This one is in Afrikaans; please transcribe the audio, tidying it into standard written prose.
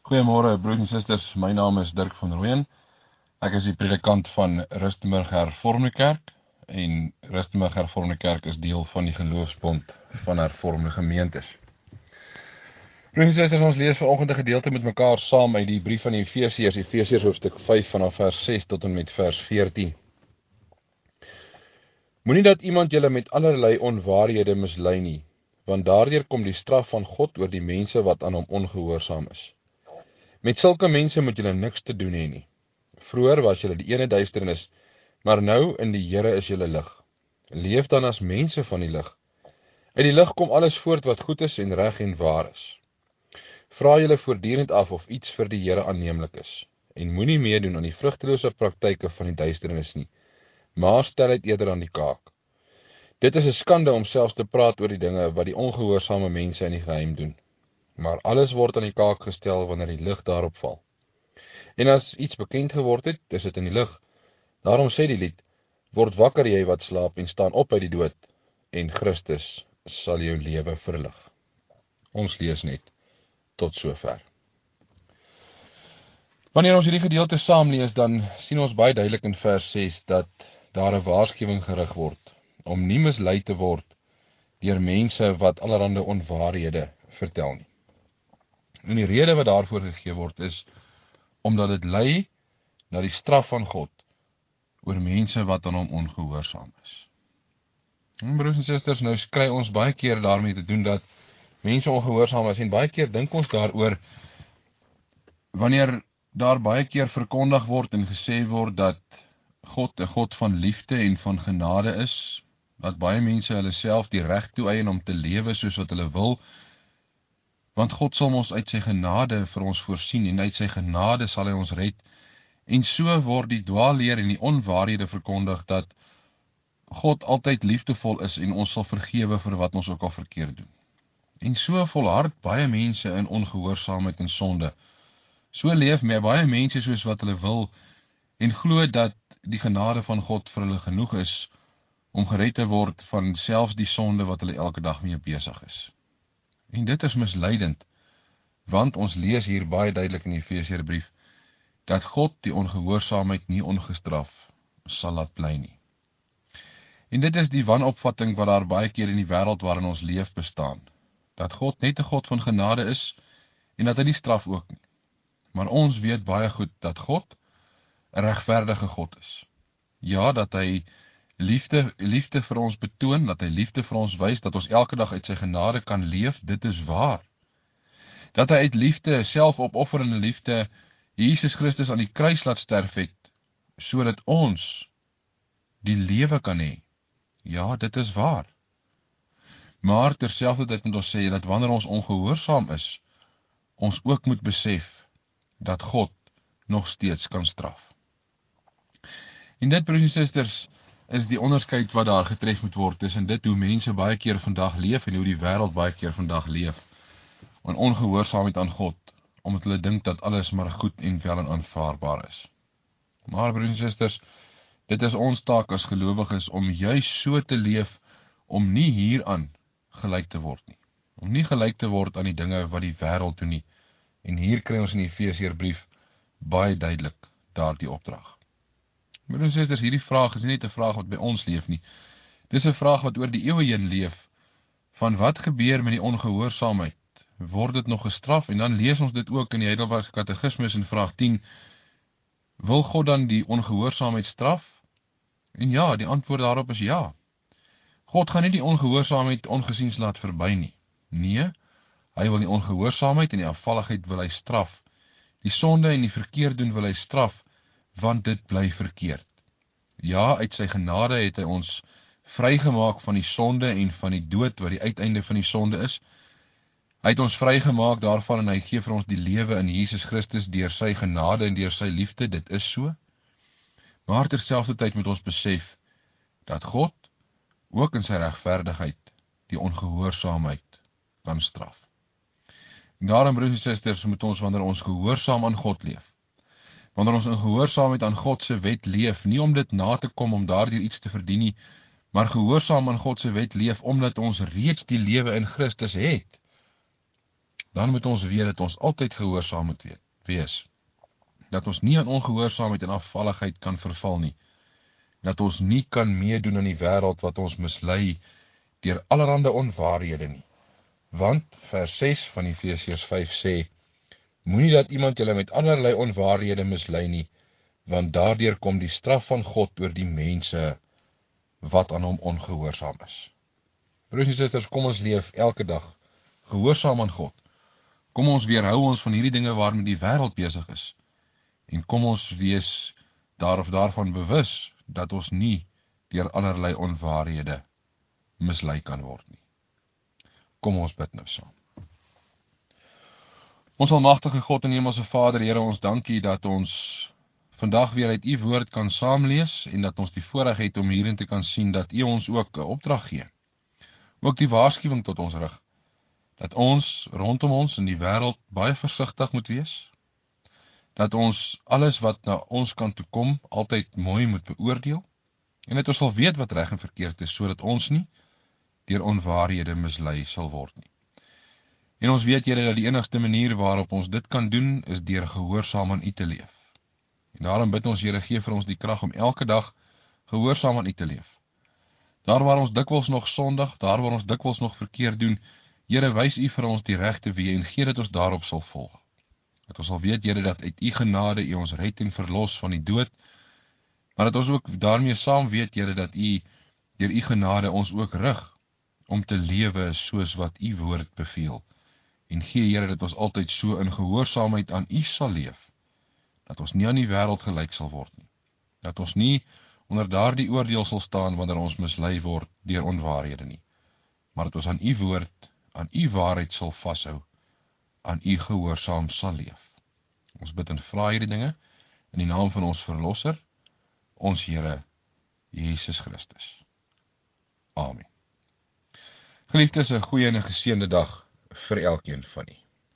Goeiemôre broers en susters, my naam is Dirk van Rooyen. Ek is die predikant van Rustenburg Hervormde Kerk en Rustenburg Hervormde Kerk is deel van die geloofsbond van hervormde gemeentes. Broers en susters, ons lees vanoggend 'n gedeelte met mekaar saam uit die brief van die Efesiërs hoofstuk 5 vanaf vers 6 tot en met vers 14. Moenie dat iemand julle met allerlei onwaarhede mislei nie, want daardeur kom die straf van God oor die mense wat aan hom ongehoorsaam is. Met sulke mense moet julle niks te doen hê nie. Vroeër was julle die ene duisternis, maar nou in die Here is julle lig. Leef dan as mense van die lig. Uit die lig kom alles voort wat goed is en reg en waar is. Vra julle voortdurend af of iets vir die Here aanneemlik is, en moenie meedoen aan die vrugtelose praktyke van die duisternis nie, maar stel dit eerder aan die kaak. Dit is 'n skande om selfs te praat oor die dinge wat die ongehoorsame mense in die geheim doen. Maar alles word aan die kaak gestel wanneer die lig daarop val. En as iets bekend geword het, is dit in die lig. Daarom sê die lied, word wakker jy wat slaap en staan op uit die dood, en Christus sal jou lewe verlig. Ons lees net tot sover. Wanneer ons hierdie gedeelte saam lees, dan sien ons baie duidelik in vers 6 dat daar 'n waarskuwing gerig word om nie mislei te word deur mense wat allerlei onwaarhede vertel nie. En die rede wat daarvoor gegee word is omdat dit lei na die straf van God oor mense wat aan hom ongehoorsaam is. En broers en susters, nou kry ons baie keer daarmee te doen dat mense ongehoorsaam is en baie keer dink ons daaroor wanneer daar baie keer verkondig word en gesê word dat God 'n God van liefde en van genade is, dat baie mense hulle self die reg toeëien om te lewe soos wat hulle wil, want God sal ons uit sy genade vir ons voorsien en uit sy genade sal hy ons red. En so word die dwaalleer en die onwaarhede verkondig dat God altyd liefdevol is en ons sal vergewe vir wat ons ook al verkeerd doen. En so volhard baie mense in ongehoorsaamheid en sonde. So leef baie mense soos wat hulle wil en glo dat die genade van God vir hulle genoeg is om gered te word van selfs die sonde wat hulle elke dag mee besig is. En dit is misleidend, want ons lees hier baie duidelik in die Efesiërbrief dat God die ongehoorsaamheid nie ongestraf sal laat bly nie. En dit is die wanopvatting wat daar baie keer in die wêreld waarin ons leef bestaan, dat God net 'n God van genade is en dat hy nie straf ook nie. Maar ons weet baie goed dat God 'n regverdige God is. Ja, dat hy liefde vir ons betoon, dat hy liefde vir ons wys, dat ons elke dag uit sy genade kan leef, dit is waar. Dat hy uit liefde, selfopofferende liefde, Jesus Christus aan die kruis laat sterf het, sodat ons die lewe kan hê. Ja, dit is waar. Maar terselfdertyd moet ons sê dat wanneer ons ongehoorsaam is, ons ook moet besef dat God nog steeds kan straf. En dit, broers en susters, is die onderskeid wat daar getref moet word tussen dit hoe mense baie keer vandag leef en hoe die wêreld baie keer vandag leef. En ongehoorsaamheid aan God, omdat hulle dink dat alles maar goed en wel en aanvaarbaar is. Maar broers en susters, dit is ons taak as gelowiges om juis so te leef om nie hieraan gelyk te word nie. Om nie gelyk te word aan die dinge wat die wêreld doen nie. En hier kry ons in die Efesiërbrief baie duidelik daardie opdrag. Broers en susters, hierdie vraag is nie net 'n vraag wat by ons leef nie. Dis 'n vraag wat oor die eeue heen leef. Van wat gebeur met die ongehoorsaamheid? Word dit nog gestraf? En dan lees ons dit ook in die Heidelbergse Katekismus in vraag 10. Wil God dan die ongehoorsaamheid straf? En ja, die antwoord daarop is ja. God gaan nie die ongehoorsaamheid ongesiens laat verby nie. Nee, hy wil die ongehoorsaamheid en die afvalligheid wil hy straf. Die sonde en die verkeerd doen wil hy straf, want dit bly verkeerd. Ja, uit sy genade het hy ons vrygemaak van die sonde en van die dood wat die uiteinde van die sonde is. Hy het ons vrygemaak daarvan en hy gee vir ons die lewe in Jesus Christus deur sy genade en deur sy liefde, dit is so. Maar terselfdertyd moet ons besef dat God ook in sy regverdigheid die ongehoorsaamheid kan straf. En daarom, broers en susters, moet ons wanneer ons gehoorsaam aan God leef, wanneer ons in gehoorsaamheid aan God se wet leef, nie om dit na te kom om daardeur iets te verdien nie, maar gehoorsaam aan God se wet leef omdat ons reeds die lewe in Christus het, dan moet ons weet dat ons altyd gehoorsaam moet wees. Dat ons nie aan ongehoorsaamheid en afvalligheid kan verval nie. Dat ons nie kan meedoen aan die wêreld wat ons mislei deur allerhande onwaarhede nie. Want vers 6 van Efesiërs 5 sê, moenie dat iemand julle met allerlei onwaarhede mislei nie, want daardeur kom die straf van God oor die mense wat aan hom ongehoorsaam is. Broers en susters, kom ons leef elke dag gehoorsaam aan God. Kom ons weerhou ons van hierdie dinge waarmee die wêreld besig is. En kom ons wees daarvan bewus dat ons nie deur allerlei onwaarhede mislei kan word nie. Kom ons bid nou saam. Ons almagtige God en hemelse Vader, Here, ons dankie dat ons vandag weer uit U woord kan saamlees en dat ons die voorreg het om hierin te kan sien dat U ons ook 'n opdrag gee. Ook die waarskuwing tot ons rig, dat ons rondom ons in die wêreld baie versigtig moet wees, dat ons alles wat na ons kant toe kom altyd mooi moet beoordeel, en dat ons sal weet wat reg en verkeerd is, sodat ons nie deur onwaarhede mislei sal word nie. En ons weet, Here, dat die enigste manier waarop ons dit kan doen, is deur gehoorsaam aan U te leef. En daarom bid ons, Here, gee vir ons die krag om elke dag gehoorsaam aan U te leef. Daar waar ons dikwels nog sondig, daar waar ons dikwels nog verkeerd doen, Here, wys U vir ons die regte weë en gee dat ons daarop sal volg. Dat ons sal weet, Here, dat uit U genade U ons red en verlos van die dood, maar dat ons ook daarmee saam weet, Here, dat U deur U genade ons ook rig om te lewe soos wat U woord beveel. En gee, Here, dat ons altyd so in gehoorsaamheid aan U sal leef, dat ons nie aan die wêreld gelyk sal word nie. Dat ons nie onder daardie oordeel sal staan wanneer ons mislei word deur onwaarhede nie, maar dat ons aan U woord, aan U waarheid sal vashou, aan U gehoorsaam sal leef. Ons bid en vra hierdie dinge in die naam van ons Verlosser, ons Here Jesus Christus. Amen. Geliefdes, 'n goeie en 'n geseënde dag vir elkeen van u.